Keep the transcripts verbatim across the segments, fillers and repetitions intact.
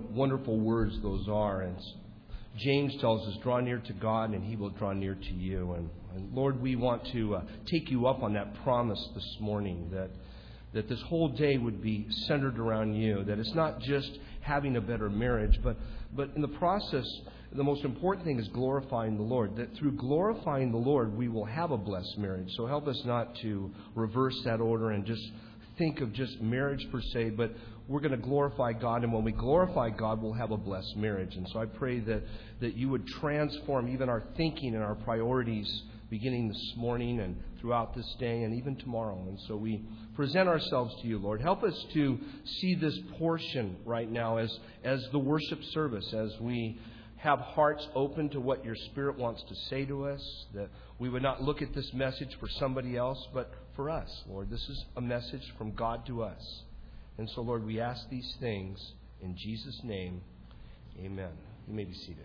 Wonderful words those are. And James tells us, draw near to God and He will draw near to you. And, and Lord, we want to uh, take you up on that promise this morning that that this whole day would be centered around you, that it's not just having a better marriage, but but in the process, the most important thing is glorifying the Lord, that through glorifying the Lord, we will have a blessed marriage. So help us not to reverse that order and just think of just marriage per se, but we're going to glorify God, and when we glorify God, we'll have a blessed marriage. And so I pray that, that you would transform even our thinking and our priorities beginning this morning and throughout this day and even tomorrow. And so we present ourselves to you, Lord. Help us to see this portion right now as, as the worship service, as we have hearts open to what your Spirit wants to say to us, that we would not look at this message for somebody else, but for us, Lord. This is a message from God to us. And so, Lord, we ask these things in Jesus' name. Amen. You may be seated.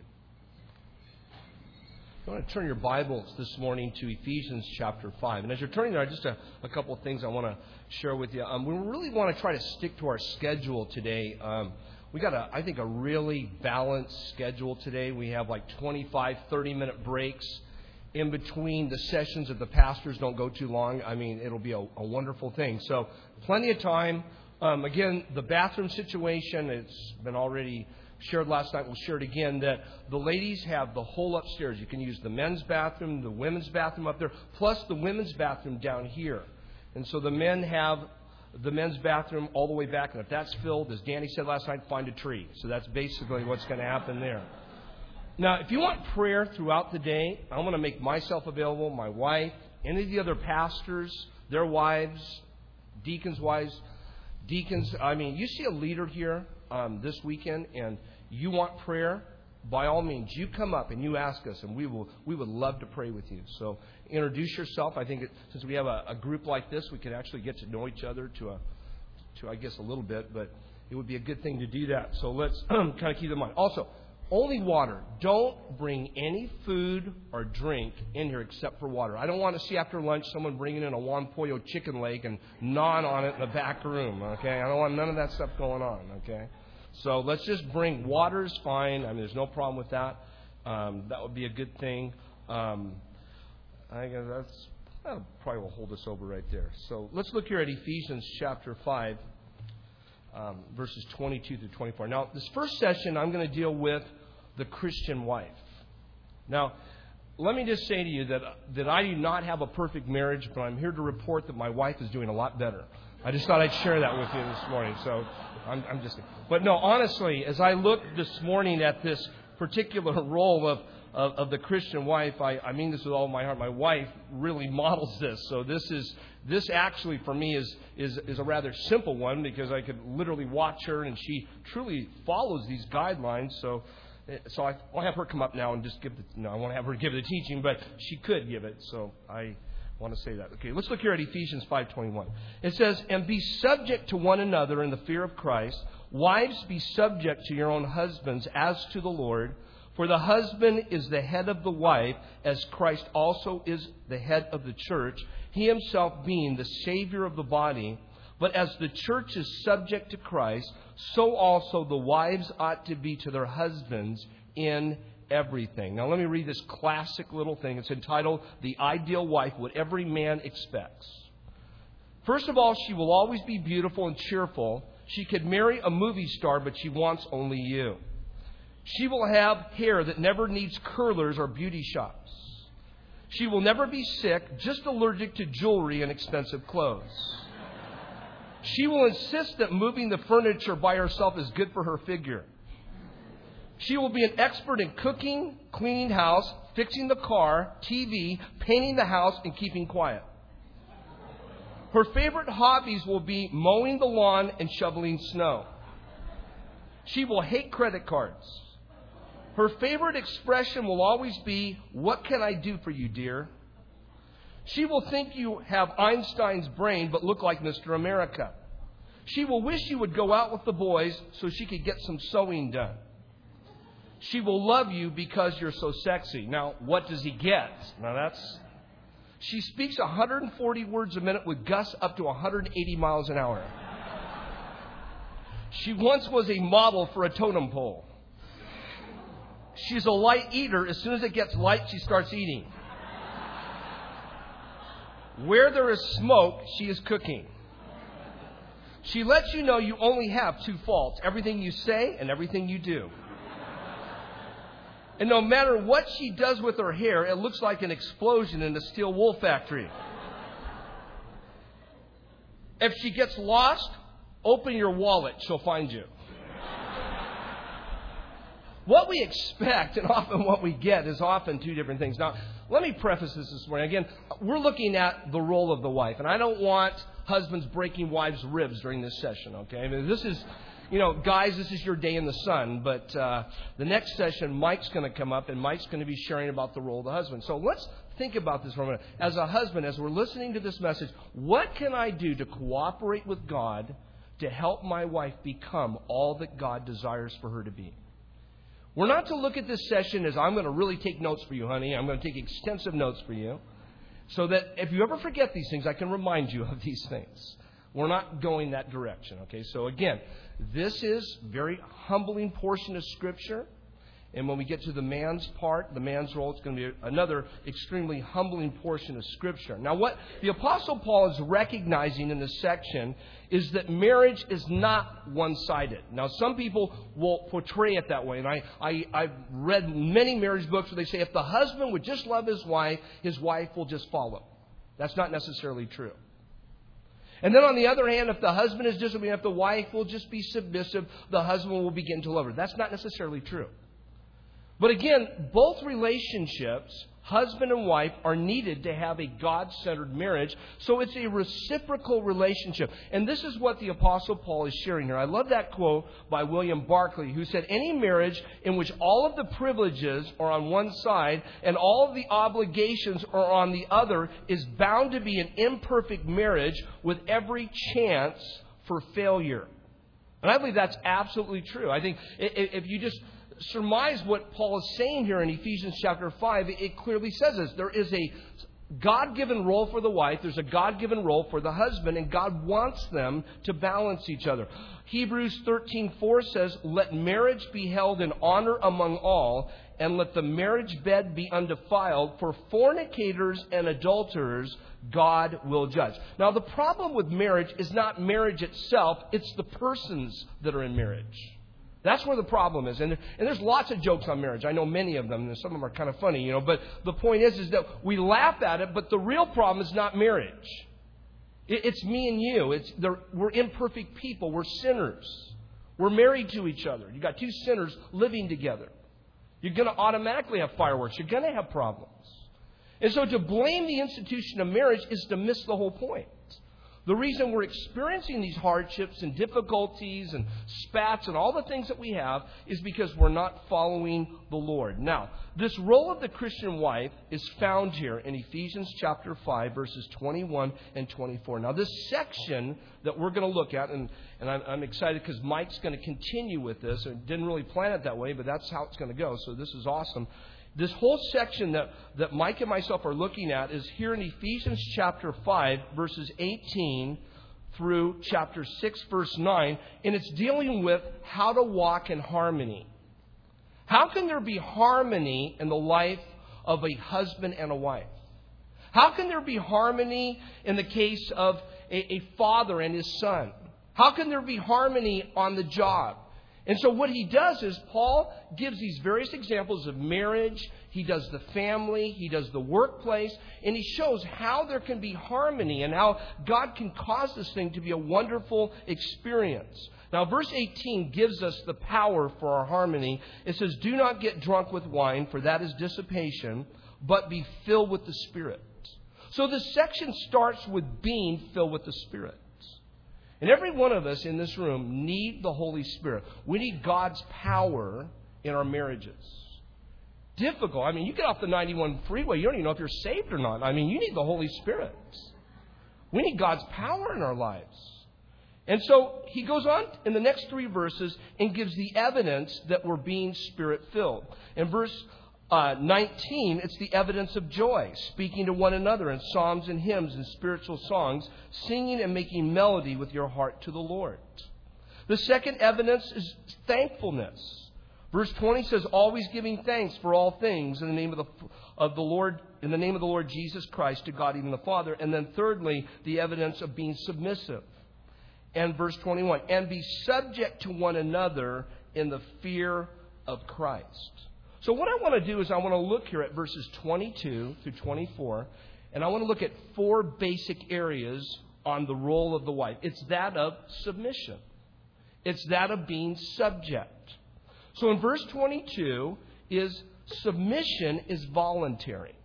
I want to turn your Bibles this morning to Ephesians chapter five. And as you're turning there, just a, a couple of things I want to share with you. Um, we really want to try to stick to our schedule today. Um, we got, a, I think, a really balanced schedule today. We have like twenty-five, thirty-minute breaks in between the sessions if the pastors don't go too long. I mean, it'll be a, a wonderful thing. So plenty of time. Um, again, the bathroom situation, it's been already shared last night. We'll share it again, that the ladies have the whole upstairs. You can use the men's bathroom, the women's bathroom up there, plus the women's bathroom down here. And so the men have the men's bathroom all the way back. And if that's filled, as Danny said last night, find a tree. So that's basically what's going to happen there. Now, if you want prayer throughout the day, I'm going to make myself available, my wife, any of the other pastors, their wives, deacons' wives, deacons. I mean, you see a leader here um, this weekend and you want prayer, by all means, you come up and you ask us, and we will we would love to pray with you. So introduce yourself. I think it, since we have a, a group like this, we can actually get to know each other to, a, to I guess, a little bit, but it would be a good thing to do that. So let's kind of keep in mind. Also, only water. Don't bring any food or drink in here except for water. I don't want to see after lunch someone bringing in a Juan Pollo chicken leg and gnawing on it in the back room, okay? I don't want none of that stuff going on, okay? So let's just bring water is fine. I mean, there's no problem with that. Um, that would be a good thing. Um, I guess that's that probably will hold us over right there. So let's look here at Ephesians chapter five. Um, verses twenty-two through twenty-four. Now, this first session, I'm going to deal with the Christian wife. Now, let me just say to you that that I do not have a perfect marriage, but I'm here to report that my wife is doing a lot better. I just thought I'd share that with you this morning. So, I'm, I'm just. But no, honestly, as I look this morning at this particular role of Of, of the Christian wife, I, I mean this with all my heart. My wife really models this. So this is this actually for me is is is a rather simple one because I could literally watch her and she truly follows these guidelines. So so I I'll have her come up now and just give the no I won't have her give the teaching, but she could give it. So I want to say that. Okay, let's look here at Ephesians five twenty-one. It says, "And be subject to one another in the fear of Christ. Wives, be subject to your own husbands as to the Lord. For the husband is the head of the wife, as Christ also is the head of the church, he himself being the Savior of the body. But as the church is subject to Christ, so also the wives ought to be to their husbands in everything." Now let me read this classic little thing. It's entitled, "The Ideal Wife, What Every Man Expects." First of all, she will always be beautiful and cheerful. She could marry a movie star, but she wants only you. She will have hair that never needs curlers or beauty shops. She will never be sick, just allergic to jewelry and expensive clothes. She will insist that moving the furniture by herself is good for her figure. She will be an expert in cooking, cleaning house, fixing the car, T V, painting the house, and keeping quiet. Her favorite hobbies will be mowing the lawn and shoveling snow. She will hate credit cards. Her favorite expression will always be, "What can I do for you, dear?" She will think you have Einstein's brain but look like Mister America. She will wish you would go out with the boys so she could get some sewing done. She will love you because you're so sexy. Now, what does he get? Now, that's... She speaks one hundred forty words a minute with gusts up to one hundred eighty miles an hour. She once was a model for a totem pole. She's a light eater. As soon as it gets light, she starts eating. Where there is smoke, she is cooking. She lets you know you only have two faults: everything you say and everything you do. And no matter what she does with her hair, it looks like an explosion in a steel wool factory. If she gets lost, open your wallet, she'll find you. What we expect and often what we get is often two different things. Now, let me preface this this morning. Again, we're looking at the role of the wife. And I don't want husbands breaking wives' ribs during this session, okay? I mean, this is, you know, guys, this is your day in the sun. But uh, the next session, Mike's going to come up, and Mike's going to be sharing about the role of the husband. So let's think about this for a minute. As a husband, as we're listening to this message, what can I do to cooperate with God to help my wife become all that God desires for her to be? We're not to look at this session as I'm going to really take notes for you, honey. I'm going to take extensive notes for you so that if you ever forget these things, I can remind you of these things. We're not going that direction, okay? So again, this is a very humbling portion of Scripture. And when we get to the man's part, the man's role, it's going to be another extremely humbling portion of Scripture. Now, what the Apostle Paul is recognizing in this section is that marriage is not one-sided. Now, some people will portray it that way. And I, I, I've read many marriage books where they say if the husband would just love his wife, his wife will just follow. That's not necessarily true. And then on the other hand, if the husband is disobedient, if the wife will just be submissive, the husband will begin to love her. That's not necessarily true. But again, both relationships, husband and wife, are needed to have a God-centered marriage. So it's a reciprocal relationship. And this is what the Apostle Paul is sharing here. I love that quote by William Barclay, who said, any marriage in which all of the privileges are on one side and all of the obligations are on the other is bound to be an imperfect marriage with every chance for failure. And I believe that's absolutely true. I think if you just surmise what Paul is saying here in Ephesians chapter five, it clearly says this. There is a God-given role for the wife. There's a God-given role for the husband, and God wants them to balance each other. Hebrews thirteen four says, let marriage be held in honor among all, and let the marriage bed be undefiled, for fornicators and adulterers God will judge. Now, the problem with marriage is not marriage itself, it's the persons that are in marriage. That's where the problem is. And, and there's lots of jokes on marriage. I know many of them, and some of them are kind of funny, you know. But the point is, is that we laugh at it, but the real problem is not marriage. It, it's me and you. It's we're imperfect people. We're sinners. We're married to each other. You've got two sinners living together. You're going to automatically have fireworks. You're going to have problems. And so to blame the institution of marriage is to miss the whole point. The reason we're experiencing these hardships and difficulties and spats and all the things that we have is because we're not following the Lord. Now, this role of the Christian wife is found here in Ephesians chapter five, verses twenty-one and twenty-four. Now, this section that we're going to look at, and, and I'm, I'm excited because Mike's going to continue with this. I didn't really plan it that way, but that's how it's going to go. So this is awesome. This whole section that, that Mike and myself are looking at is here in Ephesians chapter five, verses eighteen through chapter six, verse nine. And it's dealing with how to walk in harmony. How can there be harmony in the life of a husband and a wife? How can there be harmony in the case of a, a father and his son? How can there be harmony on the job? And so what he does is Paul gives these various examples of marriage. He does the family. He does the workplace. And he shows how there can be harmony and how God can cause this thing to be a wonderful experience. Now, verse eighteen gives us the power for our harmony. It says, do not get drunk with wine, for that is dissipation, but be filled with the Spirit. So this section starts with being filled with the Spirit. And every one of us in this room need the Holy Spirit. We need God's power in our marriages. Difficult. I mean, you get off the ninety-one freeway, you don't even know if you're saved or not. I mean, you need the Holy Spirit. We need God's power in our lives. And so he goes on in the next three verses and gives the evidence that we're being Spirit-filled. In verse Uh, nineteen, it's the evidence of joy, speaking to one another in psalms and hymns and spiritual songs, singing and making melody with your heart to the Lord. The second evidence is thankfulness. Verse twenty says, always giving thanks for all things in the name of the of the Lord, in the name of the Lord Jesus Christ to God even the Father. And then thirdly, the evidence of being submissive. And verse twenty-one, and be subject to one another in the fear of Christ. So what I want to do is I want to look here at verses twenty-two through twenty-four, and I want to look at four basic areas on the role of the wife. It's that of submission. It's that of being subject. So in verse twenty-two is submission is voluntary.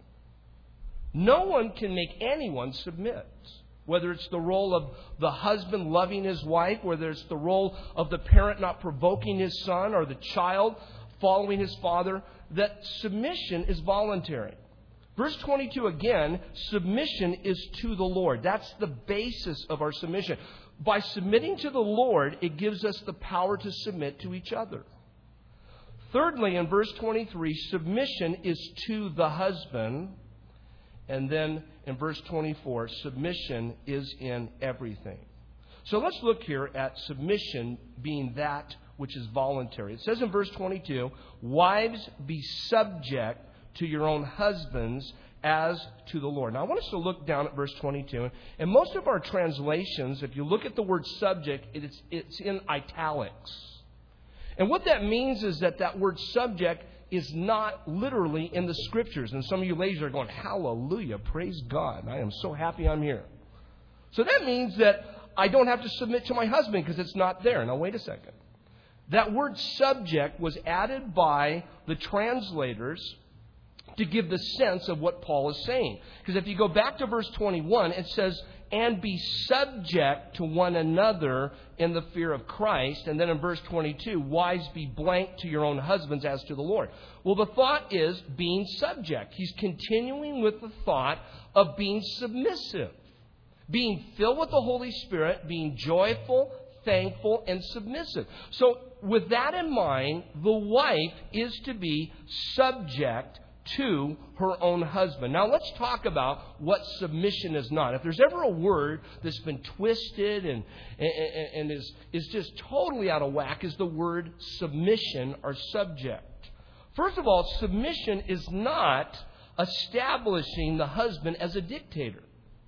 No one can make anyone submit. Whether it's the role of the husband loving his wife, whether it's the role of the parent not provoking his son, or the child following his father, that submission is voluntary. Verse twenty-two again, submission is to the Lord. That's the basis of our submission. By submitting to the Lord, it gives us the power to submit to each other. Thirdly, in verse twenty-three, submission is to the husband. And then in verse twenty-four, submission is in everything. So let's look here at submission being that which is voluntary. It says in verse twenty-two, wives, be subject to your own husbands as to the Lord. Now I want us to look down at verse twenty-two. And most of our translations, if you look at the word subject, it's, it's in italics. And what that means is that that word subject is not literally in the Scriptures. And some of you ladies are going, hallelujah, praise God. I am so happy I'm here. So that means that I don't have to submit to my husband because it's not there. Now wait a second. That word subject was added by the translators to give the sense of what Paul is saying. Because if you go back to verse twenty-one, it says, and be subject to one another in the fear of Christ. And then in verse twenty-two, wives, be blank to your own husbands as to the Lord. Well, the thought is being subject. He's continuing with the thought of being submissive, being filled with the Holy Spirit, being joyful, thankful, and submissive. So with that in mind, the wife is to be subject to her own husband. Now let's talk about what submission is not. If there's ever a word that's been twisted and, and, and is, is just totally out of whack, is the word submission or subject. First of all, submission is not establishing the husband as a dictator.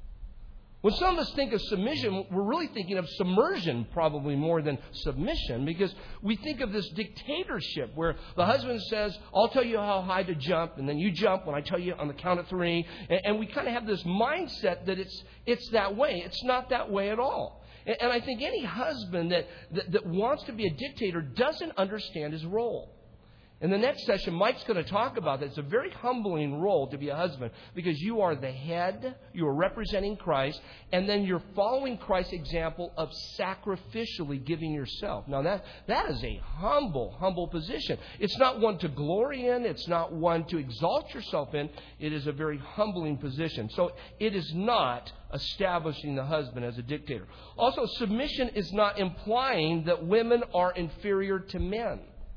When some of us think of submission, we're really thinking of submersion probably more than submission, because we think of this dictatorship where the husband says, I'll tell you how high to jump, and then you jump when I tell you on the count of three. And, and we kind of have this mindset that it's it's that way. It's not that way at all. And, and I think any husband that, that, that wants to be a dictator doesn't understand his role. In the next session, Mike's going to talk about that. It's a very humbling role to be a husband because you are the head, you are representing Christ, and then you're following Christ's example of sacrificially giving yourself. Now, that that is a humble, humble position. It's not one to glory in. It's not one to exalt yourself in. It is a very humbling position. So it is not establishing the husband as a dictator. Also, submission is not implying that women are inferior to men.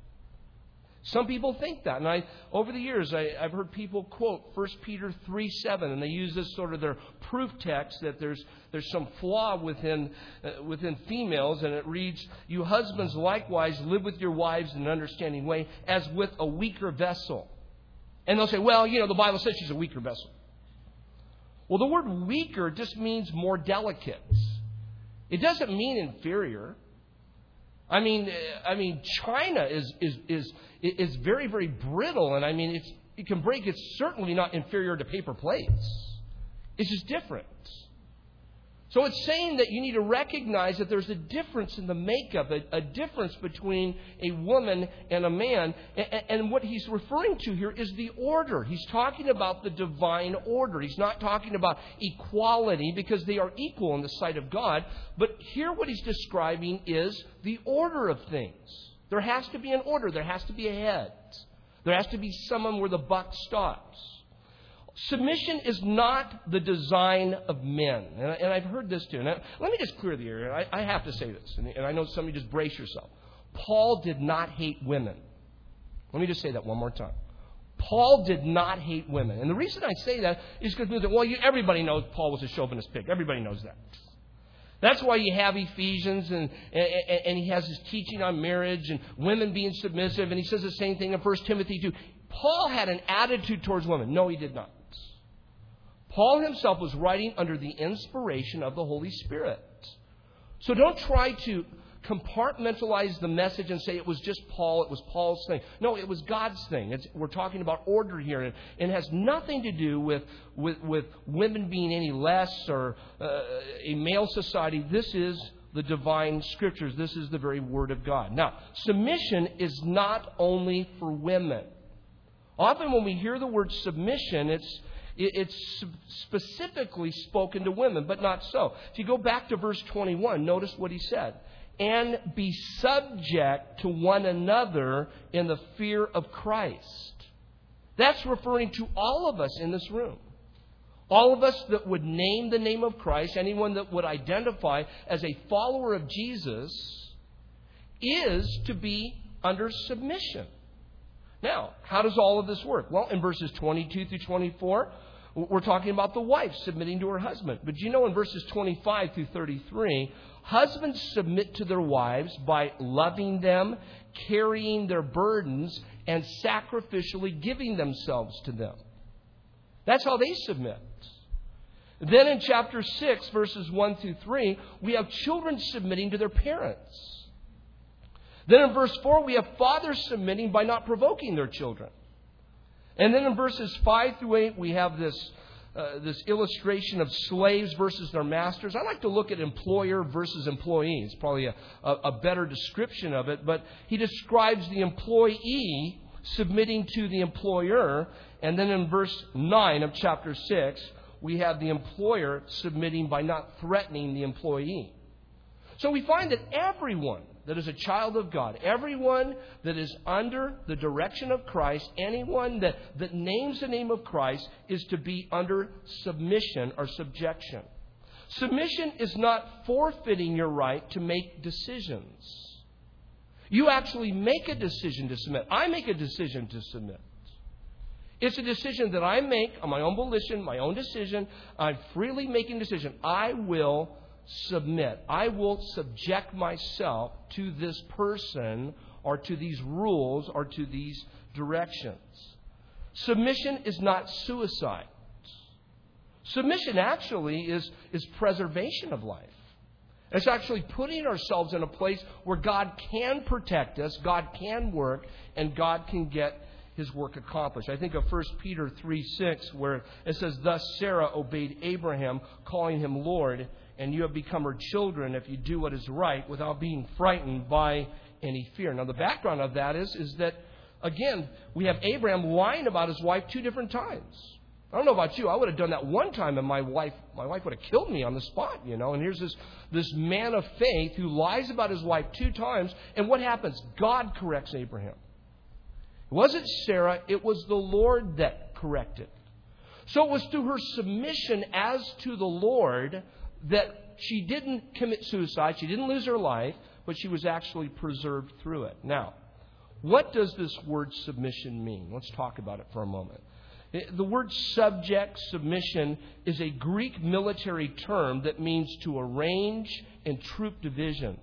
Some people think that. And I, over the years, I, I've heard people quote First Peter three seven, and they use this sort of their proof text that there's there's some flaw within uh, within females, and it reads, you husbands likewise live with your wives in an understanding way as with a weaker vessel. And they'll say, well, you know, the Bible says she's a weaker vessel. Well, the word weaker just means more delicate. It doesn't mean inferior. I mean, I mean, China is is is is very, very brittle, and I mean, it's, it can break. It's certainly not inferior to paper plates. It's just different. So it's saying that you need to recognize that there's a difference in the makeup, a, a difference between a woman and a man. And, and what he's referring to here is the order. He's talking about the divine order. He's not talking about equality because they are equal in the sight of God. But here what he's describing is the order of things. There has to be an order. There has to be a head. There has to be someone where the buck stops. Submission is not the design of men. And, I, and I've heard this too. Now, let me just clear the air. I, I have to say this. And, and I know some of you just brace yourself. Paul did not hate women. Let me just say that one more time. Paul did not hate women. And the reason I say that is because, well, you, everybody knows Paul was a chauvinist pig. Everybody knows that. That's why you have Ephesians, and, and, and he has his teaching on marriage and women being submissive, and he says the same thing in First Timothy two. Paul had an attitude towards women. No, he did not. Paul himself was writing under the inspiration of the Holy Spirit. So don't try to compartmentalize the message and say it was just Paul, it was Paul's thing. No, it was God's thing. It's, we're talking about order here, and, and it has nothing to do with, with, with women being any less or uh, a male society. This is the divine scriptures. This is the very word of God. Now, submission is not only for women. Often when we hear the word submission, it's It's specifically spoken to women, but not so. If you go back to verse twenty-one, notice what he said. And be subject to one another in the fear of Christ. That's referring to all of us in this room. All of us that would name the name of Christ, anyone that would identify as a follower of Jesus, is to be under submission. Now, how does all of this work? Well, in verses twenty-two through twenty-four, we're talking about the wife submitting to her husband. But you know, in verses twenty-five through thirty-three, husbands submit to their wives by loving them, carrying their burdens, and sacrificially giving themselves to them. That's how they submit. Then in chapter six, verses one through three, we have children submitting to their parents. Then in verse four, we have fathers submitting by not provoking their children. And then in verses five through eight, we have this, uh, this illustration of slaves versus their masters. I like to look at employer versus employee. It's probably a, a, a better description of it. But he describes the employee submitting to the employer. And then in verse nine of chapter six, we have the employer submitting by not threatening the employee. So we find that everyone that is a child of God, everyone that is under the direction of Christ, anyone that, that names the name of Christ, is to be under submission or subjection. Submission is not forfeiting your right to make decisions. You actually make a decision to submit. I make a decision to submit. It's a decision that I make on my own volition, my own decision. I'm freely making a decision. I will submit. I will subject myself to this person or to these rules or to these directions. Submission is not suicide. Submission actually is, is preservation of life. It's actually putting ourselves in a place where God can protect us, God can work, and God can get His work accomplished. I think of First Peter three six, where it says, Thus Sarah obeyed Abraham, calling him Lord, and you have become her children if you do what is right without being frightened by any fear. Now, the background of that is, is that, again, we have Abraham lying about his wife two different times. I don't know about you. I would have done that one time, and my wife my wife would have killed me on the spot, you know. And here's this, this man of faith who lies about his wife two times. And what happens? God corrects Abraham. It wasn't Sarah. It was the Lord that corrected. So it was through her submission as to the Lord that she didn't commit suicide. She didn't lose her life, but she was actually preserved through it. Now, what does this word submission mean? Let's talk about it for a moment. The word subject, submission, is a Greek military term that means to arrange in troop divisions.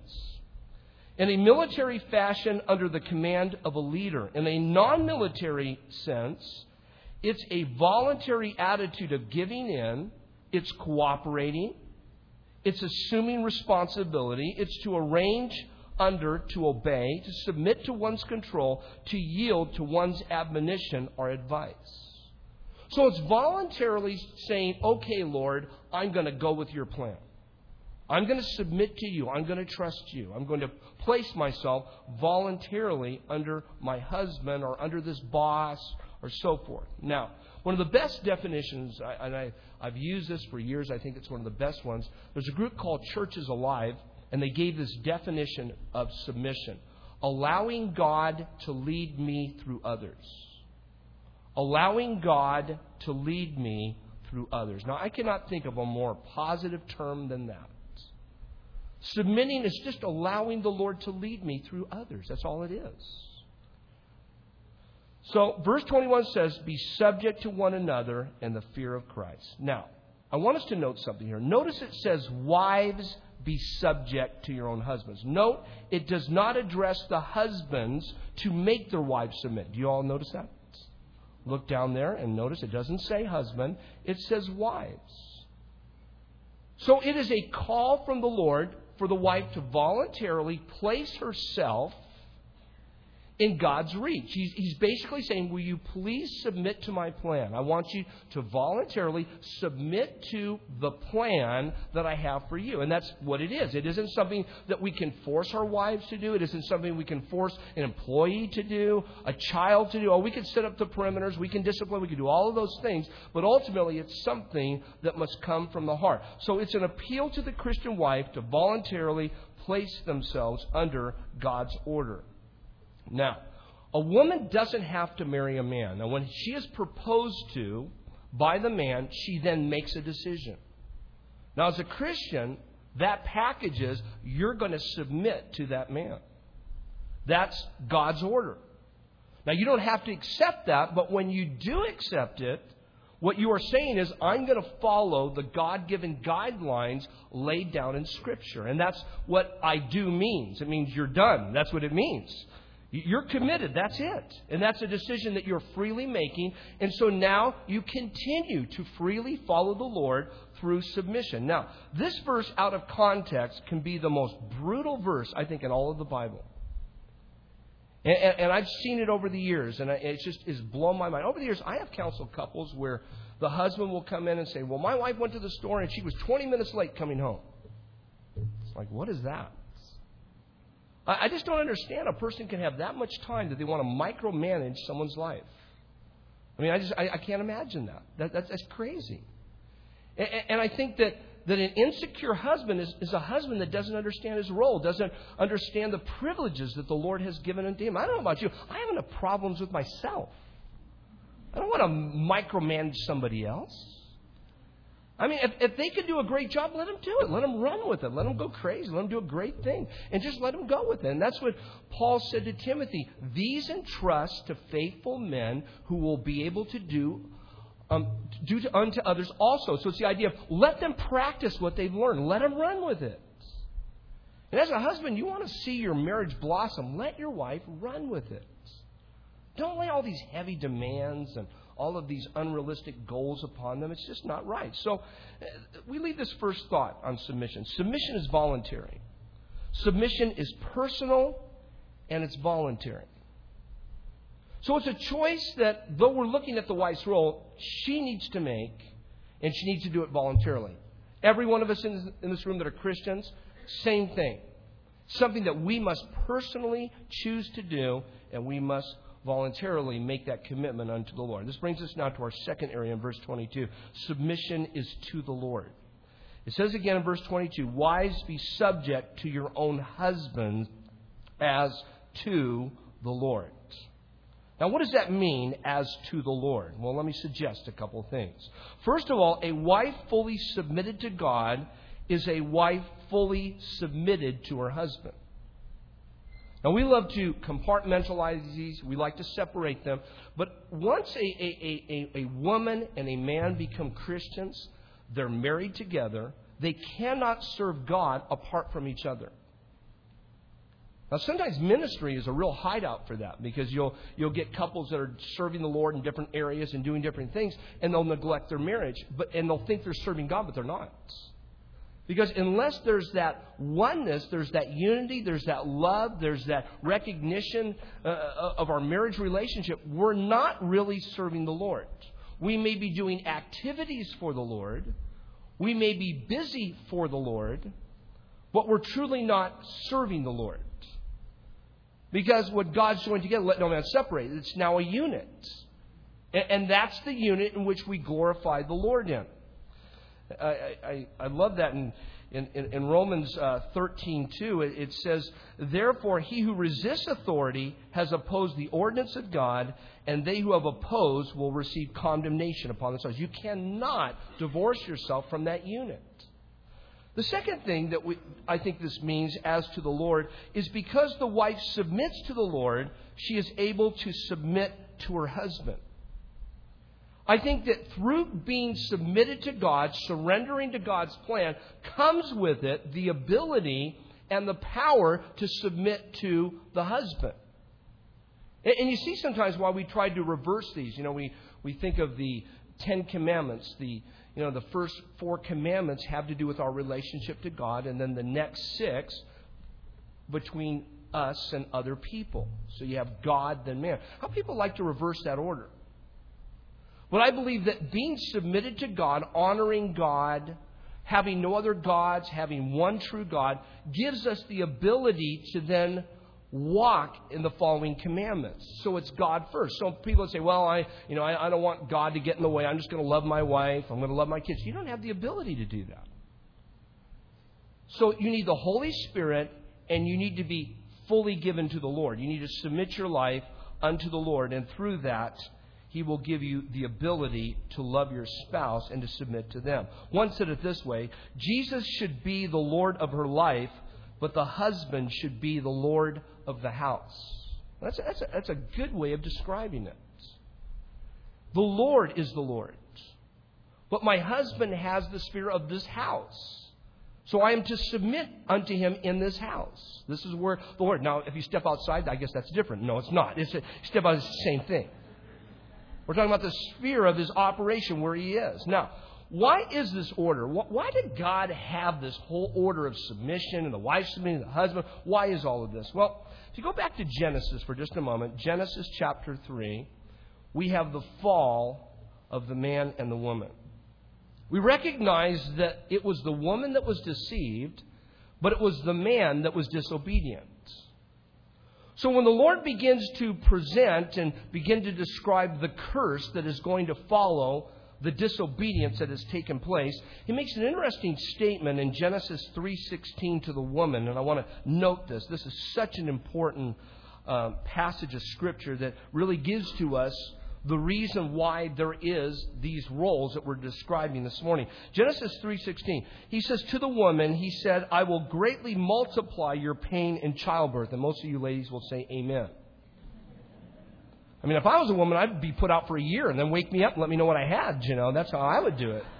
In a military fashion under the command of a leader. In a non-military sense, it's a voluntary attitude of giving in. It's cooperating. It's assuming responsibility. It's to arrange under, to obey, to submit to one's control, to yield to one's admonition or advice. So it's voluntarily saying, okay, Lord, I'm going to go with your plan. I'm going to submit to you. I'm going to trust you. I'm going to place myself voluntarily under my husband or under this boss or so forth. Now, one of the best definitions, and I, I've used this for years, I think it's one of the best ones. There's a group called Churches Alive, and they gave this definition of submission. Allowing God to lead me through others. Allowing God to lead me through others. Now, I cannot think of a more positive term than that. Submitting is just allowing the Lord to lead me through others. That's all it is. So, verse twenty-one says, be subject to one another in the fear of Christ. Now, I want us to note something here. Notice it says, wives, be subject to your own husbands. Note, it does not address the husbands to make their wives submit. Do you all notice that? Look down there and notice it doesn't say husband. It says wives. So it is a call from the Lord for the wife to voluntarily place herself in God's reach. He's, he's basically saying, will you please submit to my plan? I want you to voluntarily submit to the plan that I have for you. And that's what it is. It isn't something that we can force our wives to do. It isn't something we can force an employee to do, a child to do. Oh, we can set up the perimeters. We can discipline. We can do all of those things. But ultimately, it's something that must come from the heart. So it's an appeal to the Christian wife to voluntarily place themselves under God's order. Now, a woman doesn't have to marry a man. Now, when she is proposed to by the man, she then makes a decision. Now, as a Christian, that package is you're going to submit to that man. That's God's order. Now, you don't have to accept that, but when you do accept it, what you are saying is, I'm going to follow the God-given guidelines laid down in Scripture. And that's what I do means. It means you're done. That's what it means. You're committed. That's it. And that's a decision that you're freely making. And so now you continue to freely follow the Lord through submission. Now, this verse out of context can be the most brutal verse, I think, in all of the Bible. And, and, and I've seen it over the years, and it just is blown my mind. Over the years, I have counseled couples where the husband will come in and say, well, my wife went to the store and she was twenty minutes late coming home. It's like, what is that? I just don't understand a person can have that much time that they want to micromanage someone's life. I mean, I just I, I can't imagine that. that that's, that's crazy. And, and I think that, that an insecure husband is, is a husband that doesn't understand his role, doesn't understand the privileges that the Lord has given unto him. I don't know about you. I have enough problems with myself. I don't want to micromanage somebody else. I mean, if, if they can do a great job, let them do it. Let them run with it. Let them go crazy. Let them do a great thing. And just let them go with it. And that's what Paul said to Timothy. These entrust to faithful men who will be able to do, um, do to, unto others also. So it's the idea of let them practice what they've learned. Let them run with it. And as a husband, you want to see your marriage blossom. Let your wife run with it. Don't lay all these heavy demands and all of these unrealistic goals upon them. It's just not right. So we leave this first thought on submission. Submission is voluntary. Submission is personal and it's voluntary. So it's a choice that, though we're looking at the wife's role, she needs to make, and she needs to do it voluntarily. Every one of us in this room that are Christians, same thing. Something that we must personally choose to do, and we must voluntarily make that commitment unto the Lord. This brings us now to our second area in verse twenty-two. Submission is to the Lord. It says again in verse twenty-two, wives, be subject to your own husbands as to the Lord. Now, what does that mean, as to the Lord? Well, let me suggest a couple of things. First of all, a wife fully submitted to God is a wife fully submitted to her husband. Now, we love to compartmentalize these. We like to separate them. But once a, a, a, a woman and a man become Christians, they're married together. They cannot serve God apart from each other. Now, sometimes ministry is a real hideout for that, because you'll you'll get couples that are serving the Lord in different areas and doing different things, and they'll neglect their marriage, but and they'll think they're serving God, but they're not. Because unless there's that oneness, there's that unity, there's that love, there's that recognition uh, of our marriage relationship, we're not really serving the Lord. We may be doing activities for the Lord. We may be busy for the Lord, but we're truly not serving the Lord. Because what God's joined together, let no man separate. It's now a unit. And, and that's the unit in which we glorify the Lord in. I, I, I love that in, in, in Romans uh, thirteen two. It, it says, therefore he who resists authority has opposed the ordinance of God, and they who have opposed will receive condemnation upon themselves. You cannot divorce yourself from that unit. The second thing that we, I think this means as to the Lord is because the wife submits to the Lord, she is able to submit to her husband. I think that through being submitted to God, surrendering to God's plan, comes with it the ability and the power to submit to the husband. And you see sometimes why we try to reverse these. You know, we, we think of the Ten Commandments. The you know the first four commandments have to do with our relationship to God, and then the next six between us and other people. So you have God, then man. How people like to reverse that order? But I believe that being submitted to God, honoring God, having no other gods, having one true God, gives us the ability to then walk in the following commandments. So it's God first. So people say, well, I you know, I, I don't want God to get in the way. I'm just going to love my wife. I'm going to love my kids. You don't have the ability to do that. So you need the Holy Spirit, and you need to be fully given to the Lord. You need to submit your life unto the Lord, and through that, He will give you the ability to love your spouse and to submit to them. One said it this way: Jesus should be the Lord of her life, but the husband should be the Lord of the house. That's a, that's a, that's a good way of describing it. The Lord is the Lord, but my husband has the sphere of this house. So I am to submit unto him in this house. This is where the Lord. Now, if you step outside, I guess that's different. No, it's not. It's a, step out, it's the same thing. We're talking about the sphere of His operation where He is. Now, why is this order? Why did God have this whole order of submission and the wife submitting to the husband? Why is all of this? Well, if you go back to Genesis for just a moment, Genesis chapter three, we have the fall of the man and the woman. We recognize that it was the woman that was deceived, but it was the man that was disobedient. So when the Lord begins to present and begin to describe the curse that is going to follow the disobedience that has taken place, He makes an interesting statement in Genesis three sixteen to the woman. And I want to note this. This is such an important uh, passage of Scripture that really gives to us the reason why there is these roles that we're describing this morning. Genesis three sixteen. He says to the woman, He said, I will greatly multiply your pain in childbirth. And most of you ladies will say amen. I mean, if I was a woman, I'd be put out for a year and then wake me up and let me know what I had. You know, that's how I would do it.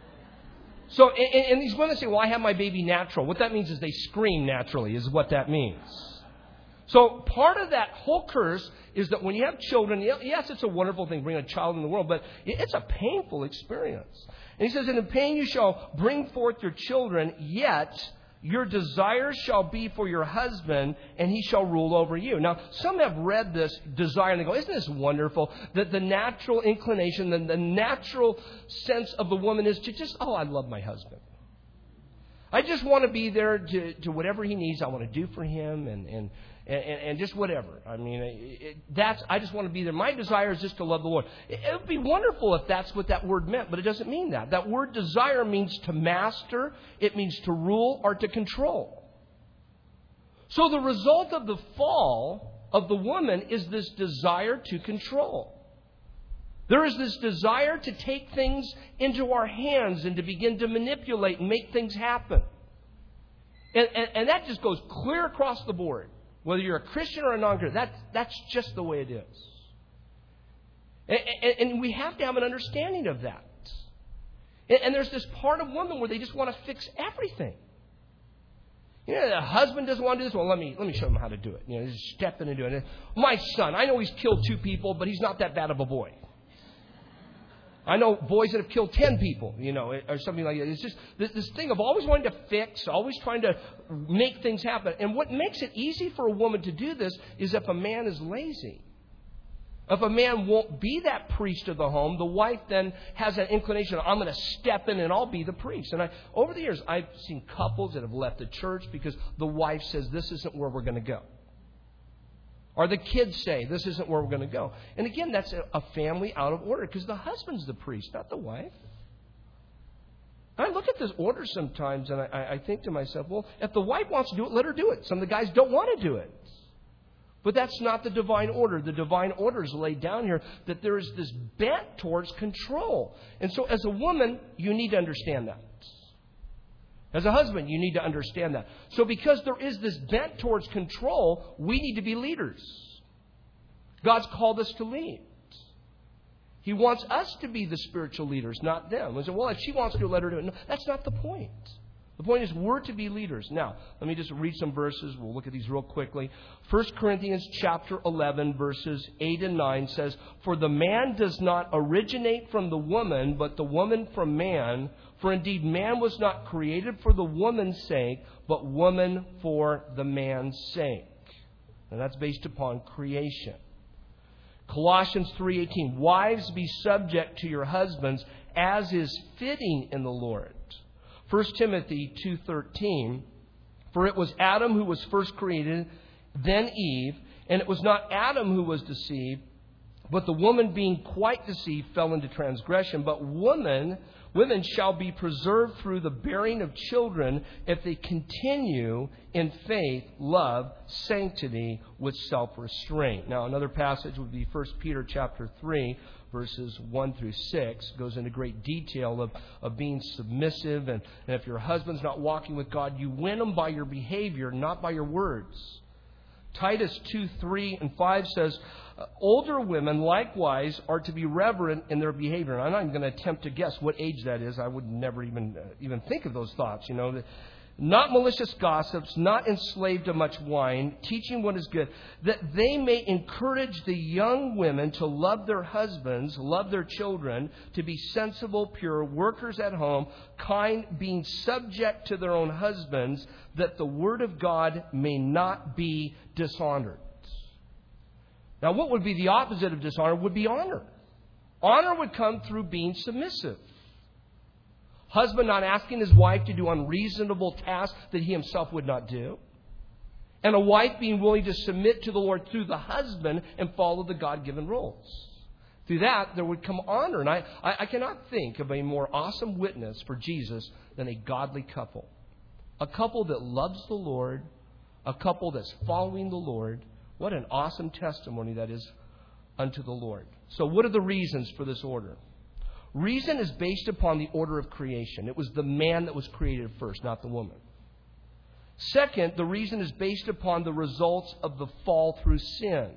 So, and, and these women say, well, I have my baby natural. What that means is they scream naturally is what that means. So part of that whole curse is that when you have children, yes, it's a wonderful thing, bring a child in the world, but it's a painful experience. And He says, and in pain you shall bring forth your children, yet your desire shall be for your husband, and he shall rule over you. Now, some have read this desire, and they go, isn't this wonderful? That the natural inclination, the, the natural sense of the woman is to just, oh, I love my husband. I just want to be there to, to whatever he needs. I want to do for him and, and, and, and just whatever. I mean, it, that's I just want to be there. My desire is just to love the Lord. It, it would be wonderful if that's what that word meant, but it doesn't mean that. That word desire means to master. It means to rule or to control. So the result of the fall of the woman is this desire to control. There is this desire to take things into our hands and to begin to manipulate and make things happen. And, and, and that just goes clear across the board. Whether you're a Christian or a non-Christian, that's, that's just the way it is. And, and, and we have to have an understanding of that. And, and there's this part of women where they just want to fix everything. You know, the husband doesn't want to do this. Well, let me let me show him how to do it. You know, just step in and do it. My son, I know he's killed two people, but he's not that bad of a boy. I know boys that have killed ten people, you know, or something like that. It's just this, this thing of always wanting to fix, always trying to make things happen. And what makes it easy for a woman to do this is if a man is lazy. If a man won't be that priest of the home, the wife then has an inclination, I'm going to step in and I'll be the priest. And I, over the years, I've seen couples that have left the church because the wife says, this isn't where we're going to go. Or the kids say, this isn't where we're going to go. And again, that's a family out of order because the husband's the priest, not the wife. I look at this order sometimes and I, I think to myself, well, if the wife wants to do it, let her do it. Some of the guys don't want to do it. But that's not the divine order. The divine order is laid down here that there is this bent towards control. And so as a woman, you need to understand that. As a husband, you need to understand that. So because there is this bent towards control, we need to be leaders. God's called us to lead. He wants us to be the spiritual leaders, not them. We say, well, if she wants to, let her do it. No, that's not the point. The point is we're to be leaders. Now, let me just read some verses. We'll look at these real quickly. First Corinthians chapter eleven, verses eight and nine says, "For the man does not originate from the woman, but the woman from man. For indeed man was not created for the woman's sake, but woman for the man's sake." And that's based upon creation. Colossians three eighteen, "Wives, be subject to your husbands, as is fitting in the Lord." First Timothy two thirteen, "For it was Adam who was first created, then Eve, and it was not Adam who was deceived, but the woman being quite deceived fell into transgression. But woman, women shall be preserved through the bearing of children if they continue in faith, love, sanctity, with self-restraint." Now, another passage would be First Peter chapter three, verses one through six. Goes into great detail of, of being submissive. And, and if your husband's not walking with God, you win them by your behavior, not by your words. Titus two, three, and five says, "Older women likewise are to be reverent in their behavior." And I'm not even going to attempt to guess what age that is. I would never even uh, even think of those thoughts. You know, "Not malicious gossips, not enslaved to much wine, teaching what is good, that they may encourage the young women to love their husbands, love their children, to be sensible, pure, workers at home, kind, being subject to their own husbands, that the word of God may not be dishonored." Now, what would be the opposite of dishonor would be honor. Honor would come through being submissive. Husband not asking his wife to do unreasonable tasks that he himself would not do. And a wife being willing to submit to the Lord through the husband and follow the God-given roles. Through that, there would come honor. And I, I, I cannot think of a more awesome witness for Jesus than a godly couple. A couple that loves the Lord. A couple that's following the Lord. What an awesome testimony that is unto the Lord. So what are the reasons for this order? Reason is based upon the order of creation. It was the man that was created first, not the woman. Second, the reason is based upon the results of the fall through sin.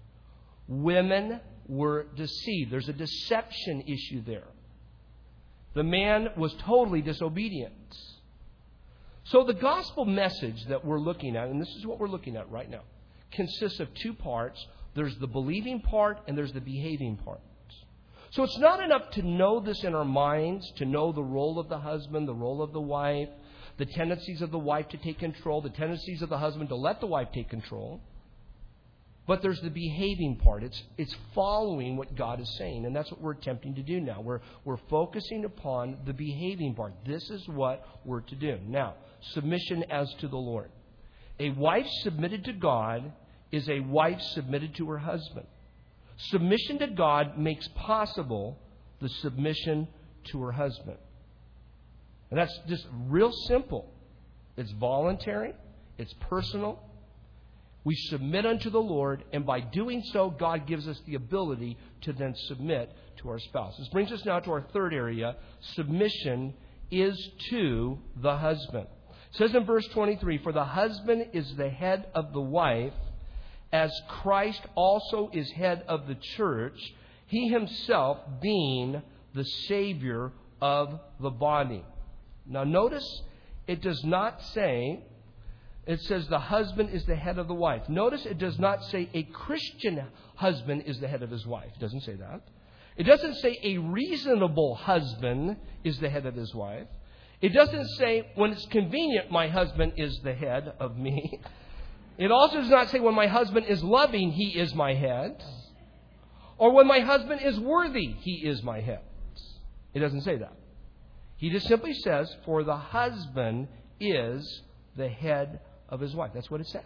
Women were deceived. There's a deception issue there. The man was totally disobedient. So the gospel message that we're looking at, and this is what we're looking at right now, consists of two parts. There's the believing part and there's the behaving part. So it's not enough to know this in our minds, to know the role of the husband, the role of the wife, the tendencies of the wife to take control, the tendencies of the husband to let the wife take control. But there's the behaving part. It's it's following what God is saying. And that's what we're attempting to do now. We're, we're focusing upon the behaving part. This is what we're to do. Now, submission as to the Lord. A wife submitted to God is a wife submitted to her husband. Submission to God makes possible the submission to her husband. And that's just real simple. It's voluntary. It's personal. We submit unto the Lord, and by doing so, God gives us the ability to then submit to our spouse. This brings us now to our third area. Submission is to the husband. It says in verse twenty-three, "For the husband is the head of the wife, as Christ also is head of the church, he himself being the Savior of the body." Now notice, it does not say, it says the husband is the head of the wife. Notice it does not say a Christian husband is the head of his wife. It doesn't say that. It doesn't say a reasonable husband is the head of his wife. It doesn't say when it's convenient, my husband is the head of me. It also does not say when my husband is loving, he is my head. Or when my husband is worthy, he is my head. It doesn't say that. He just simply says, for the husband is the head of his wife. That's what it says.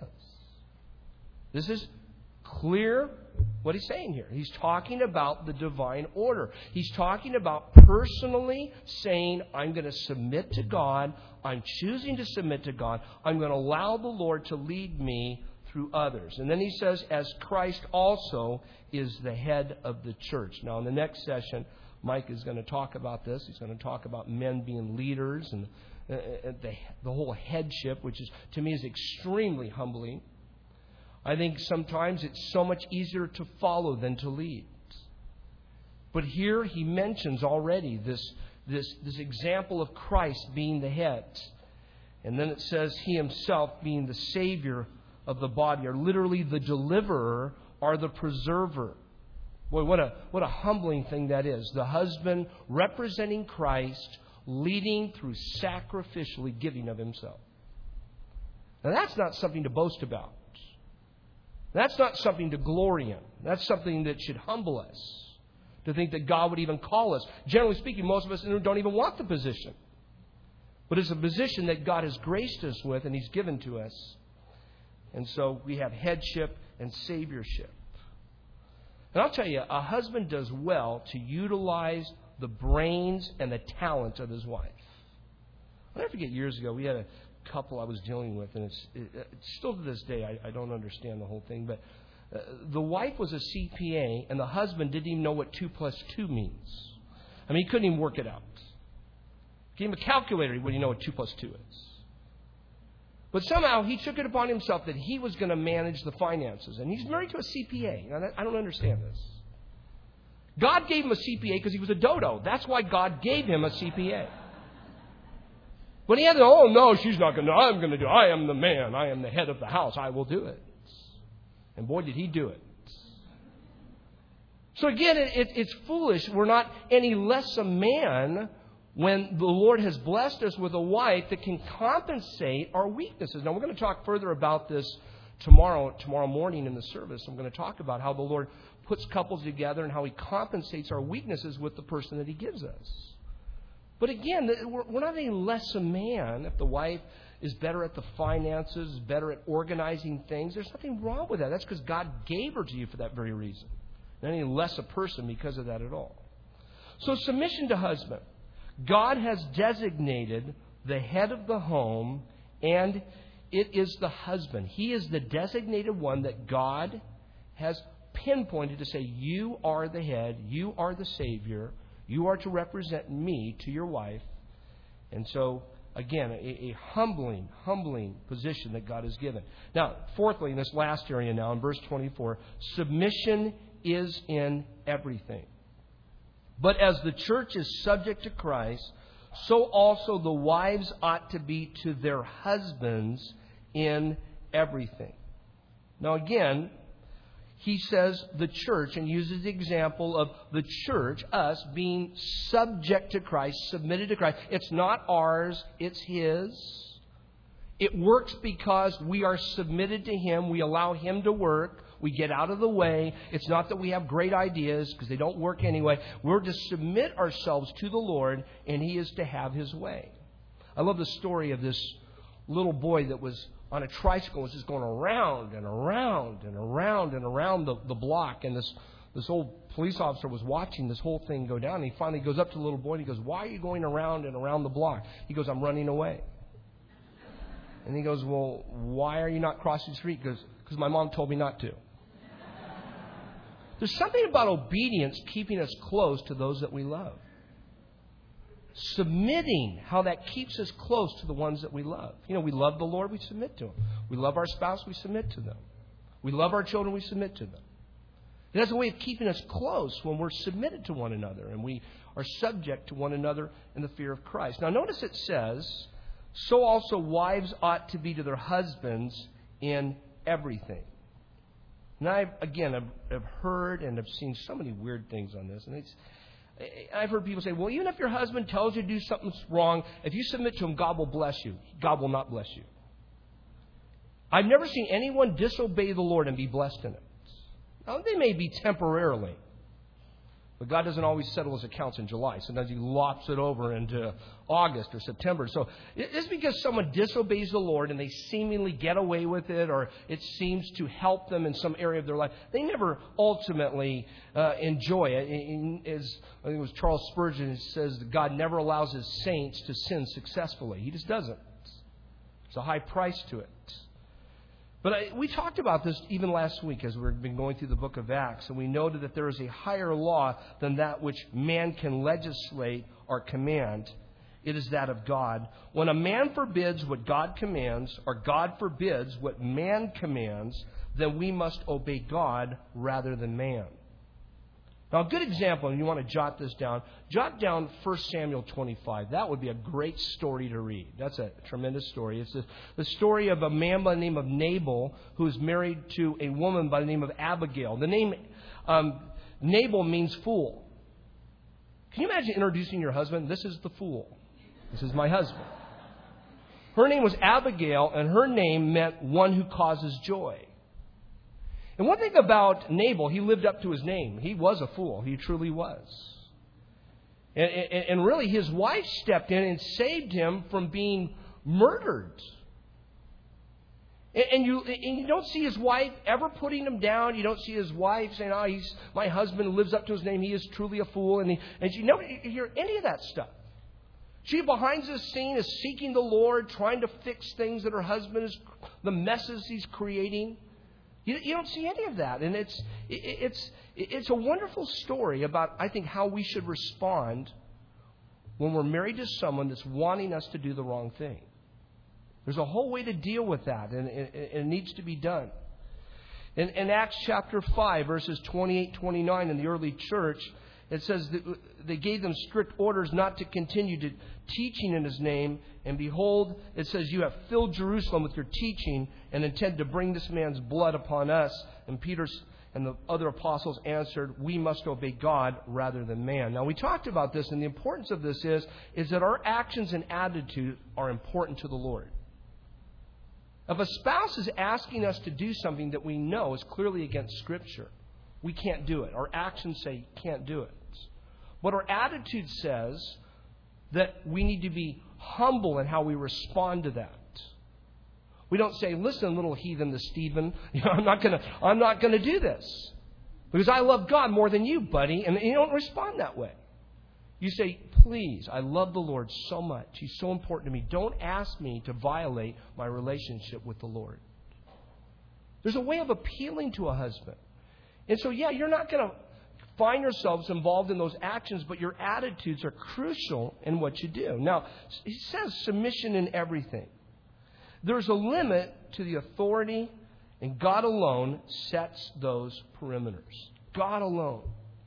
This is clear what he's saying here. He's talking about the divine order. He's talking about personally saying, I'm going to submit to God. I'm choosing to submit to God. I'm going to allow the Lord to lead me through others. And then he says, as Christ also is the head of the church. Now, in the next session, Mike is going to talk about this. He's going to talk about men being leaders and uh, the, the whole headship, which is, to me, is extremely humbling. I think sometimes it's so much easier to follow than to lead. But here he mentions already this, this, this example of Christ being the head. And then it says he himself being the Savior of the body, or literally the deliverer or the preserver. Boy, what a, what a humbling thing that is. The husband representing Christ, leading through sacrificially giving of himself. Now that's not something to boast about. That's not something to glory in. That's something that should humble us. To think that God would even call us. Generally speaking, most of us don't even want the position. But it's a position that God has graced us with and He's given to us. And so we have headship and saviorship. And I'll tell you, a husband does well to utilize the brains and the talents of his wife. I'll never forget, years ago, we had a couple I was dealing with, and it's, it, it's still to this day, I, I don't understand the whole thing, but uh, the wife was a C P A, and the husband didn't even know what two plus two means. I mean, he couldn't even work it out. Gave him a calculator, he wouldn't know what two plus two is. But somehow he took it upon himself that he was going to manage the finances. And he's married to a C P A. Now, I don't understand this. God gave him a C P A because he was a dodo. That's why God gave him a C P A. But he had to, oh, no, she's not going to. I'm going to do it. I am the man. I am the head of the house. I will do it. And boy, did he do it. So again, it, it, it's foolish. We're not any less a man when the Lord has blessed us with a wife that can compensate our weaknesses. Now, we're going to talk further about this tomorrow, tomorrow morning in the service. I'm going to talk about how the Lord puts couples together and how He compensates our weaknesses with the person that He gives us. But again, we're not any less a man if the wife is better at the finances, better at organizing things. There's nothing wrong with that. That's because God gave her to you for that very reason. Not any less a person because of that at all. So submission to husband. God has designated the head of the home, and it is the husband. He is the designated one that God has pinpointed to say, you are the head, you are the Savior, you are to represent me to your wife. And so, again, a, a humbling, humbling position that God has given. Now, fourthly, in this last area now, in verse twenty-four, submission is in everything. But as the church is subject to Christ, so also the wives ought to be to their husbands in everything. Now, again, he says the church, and uses the example of the church, us, being subject to Christ, submitted to Christ. It's not ours, it's His. It works because we are submitted to Him. We allow Him to work. We get out of the way. It's not that we have great ideas because they don't work anyway. We're to submit ourselves to the Lord, and He is to have His way. I love the story of this little boy that was on a tricycle, was just going around and around and around and around the, the block. And this, this old police officer was watching this whole thing go down. And he finally goes up to the little boy and he goes, why are you going around and around the block? He goes, I'm running away. And he goes, well, why are you not crossing the street? He goes, because my mom told me not to. There's something about obedience keeping us close to those that we love. Submitting, how that keeps us close to the ones that we love. You know, we love the Lord, we submit to Him. We love our spouse, we submit to them. We love our children, we submit to them. It has a way of keeping us close when we're submitted to one another and we are subject to one another in the fear of Christ. Now, notice it says, so also wives ought to be to their husbands in everything. And I, again, I've, I've heard and I've seen so many weird things on this. And it's, I've heard people say, well, even if your husband tells you to do something wrong, if you submit to him, God will bless you. God will not bless you. I've never seen anyone disobey the Lord and be blessed in it. Now, they may be temporarily. But God doesn't always settle His accounts in July. Sometimes He lops it over into August or September. So it's because someone disobeys the Lord and they seemingly get away with it, or it seems to help them in some area of their life. They never ultimately uh, enjoy it. In, as I think it was Charles Spurgeon who says that God never allows His saints to sin successfully. He just doesn't. There's a high price to it. But I, we talked about this even last week as we've been going through the book of Acts, and we noted that there is a higher law than that which man can legislate or command. It is that of God. When a man forbids what God commands, or God forbids what man commands, then we must obey God rather than man. Now, a good example, and you want to jot this down, jot down First Samuel twenty-five. That would be a great story to read. That's a tremendous story. It's the, the story of a man by the name of Nabal who is married to a woman by the name of Abigail. The name um, Nabal means fool. Can you imagine introducing your husband? This is the fool. This is my husband. Her name was Abigail, and her name meant one who causes joy. And one thing about Nabal, he lived up to his name. He was a fool. He truly was. And, and, and really, his wife stepped in and saved him from being murdered. And, and, you, and you don't see his wife ever putting him down. You don't see his wife saying, oh, he's, my husband lives up to his name. He is truly a fool. And, he, and you never hear any of that stuff. She, behind the scene, is seeking the Lord, trying to fix things that her husband is, the messes he's creating. You, you don't see any of that. And it's, it, it's, it's a wonderful story about, I think, how we should respond when we're married to someone that's wanting us to do the wrong thing. There's a whole way to deal with that, and it, it needs to be done. In, in Acts chapter five, verses twenty-eight, twenty-nine, in the early church, it says that they gave them strict orders not to continue to teaching in His name. And behold, it says, you have filled Jerusalem with your teaching and intend to bring this man's blood upon us. And Peter and the other apostles answered, we must obey God rather than man. Now, we talked about this, and the importance of this is, is that our actions and attitude are important to the Lord. If a spouse is asking us to do something that we know is clearly against Scripture, we can't do it. Our actions say can't do it. But our attitude says that we need to be humble in how we respond to that. We don't say, listen, little heathen to Stephen, you know, I'm not going to I'm not going to do this because I love God more than you, buddy. And you don't respond that way. You say, please, I love the Lord so much. He's so important to me. Don't ask me to violate my relationship with the Lord. There's a way of appealing to a husband. And so, yeah, you're not going to find yourselves involved in those actions, but your attitudes are crucial in what you do. Now, he says submission in everything. There's a limit to the authority, and God alone sets those perimeters. God alone.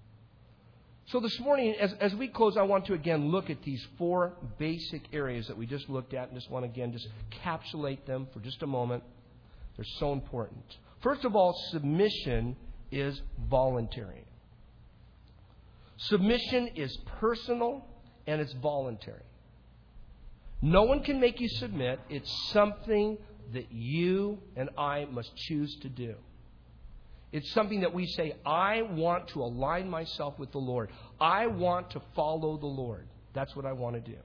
So this morning, as, as we close, I want to again look at these four basic areas that we just looked at, and just want to again just encapsulate them for just a moment. They're so important. First of all, submission is voluntary. Submission is personal and it's voluntary. No one can make you submit. It's something that you and I must choose to do. It's something that we say, I want to align myself with the Lord. I want to follow the Lord. That's what I want to do.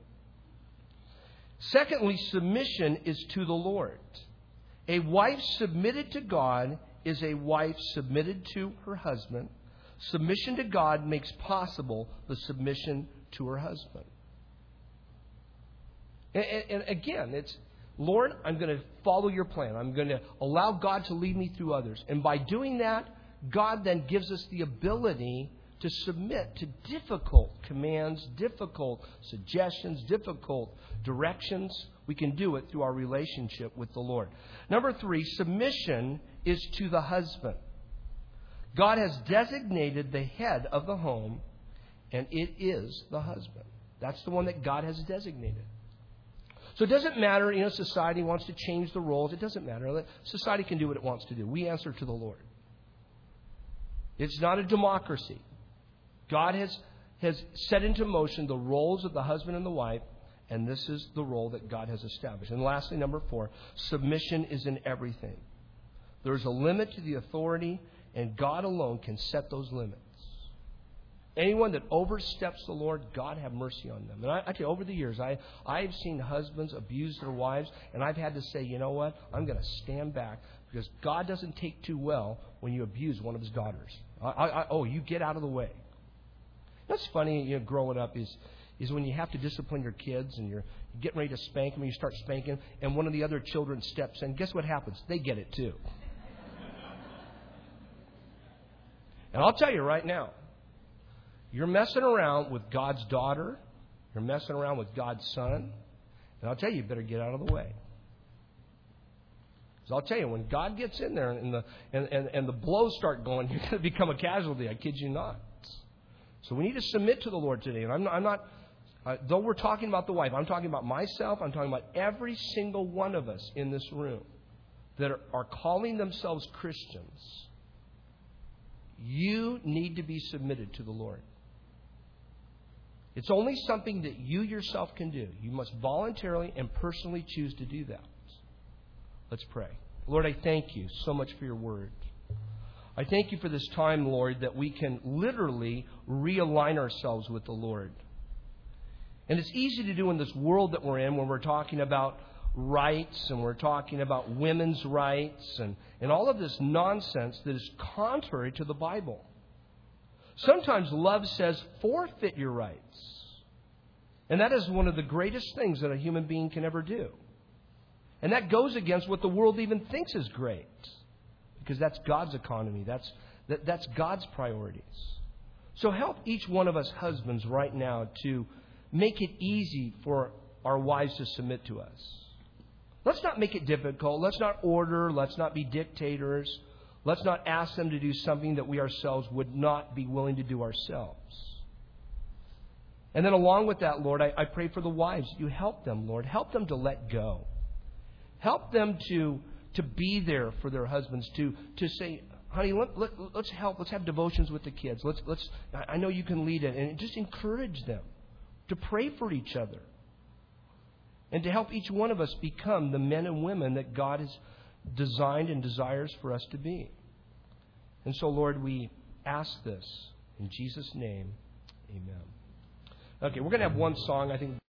Secondly, submission is to the Lord. A wife submitted to God is a wife submitted to her husband. Submission to God makes possible the submission to her husband. And, and, and again, it's, Lord, I'm going to follow your plan. I'm going to allow God to lead me through others. And by doing that, God then gives us the ability to submit to difficult commands, difficult suggestions, difficult directions. We can do it through our relationship with the Lord. Number three, submission is to the husband. God has designated the head of the home, and it is the husband. That's the one that God has designated. So it doesn't matter, you know, society wants to change the roles. It doesn't matter. Society can do what it wants to do. We answer to the Lord. It's not a democracy. God has, has set into motion the roles of the husband and the wife, and this is the role that God has established. And lastly, number four, submission is in everything. There's a limit to the authority, and God alone can set those limits. Anyone that oversteps the Lord, God have mercy on them. And I, I tell you, over the years, I, I've seen husbands abuse their wives, and I've had to say, you know what? I'm going to stand back because God doesn't take too well when you abuse one of His daughters. I, I, oh, you get out of the way. What's funny, you know, growing up is is when you have to discipline your kids and you're getting ready to spank them, and you start spanking, and one of the other children steps in. Guess what happens? They get it too. And I'll tell you right now, you're messing around with God's daughter. You're messing around with God's son. And I'll tell you, you better get out of the way. Because I'll tell you, when God gets in there and the, and, and, and the blows start going, you're going to become a casualty. I kid you not. So we need to submit to the Lord today. And I'm not, I'm not uh, though we're talking about the wife, I'm talking about myself. I'm talking about every single one of us in this room that are, are calling themselves Christians. You need to be submitted to the Lord. It's only something that you yourself can do. You must voluntarily and personally choose to do that. Let's pray. Lord, I thank you so much for your word. I thank you for this time, Lord, that we can literally realign ourselves with the Lord. And it's easy to do in this world that we're in when we're talking about rights and we're talking about women's rights and, and all of this nonsense that is contrary to the Bible. Sometimes love says, forfeit your rights. And that is one of the greatest things that a human being can ever do. And that goes against what the world even thinks is great. Because that's God's economy. That's, that, that's God's priorities. So help each one of us husbands right now to make it easy for our wives to submit to us. Let's not make it difficult. Let's not order. Let's not be dictators. Let's not ask them to do something that we ourselves would not be willing to do ourselves. And then along with that, Lord, I, I pray for the wives. You help them, Lord. Help them to let go. Help them to, to be there for their husbands, to, to say, honey, let, let, let's help. Let's have devotions with the kids. Let's, let's, I know you can lead it. And just encourage them to pray for each other. And to help each one of us become the men and women that God has designed and desires for us to be. And so, Lord, we ask this in Jesus' name. Amen. Okay, we're going to have one song, I think.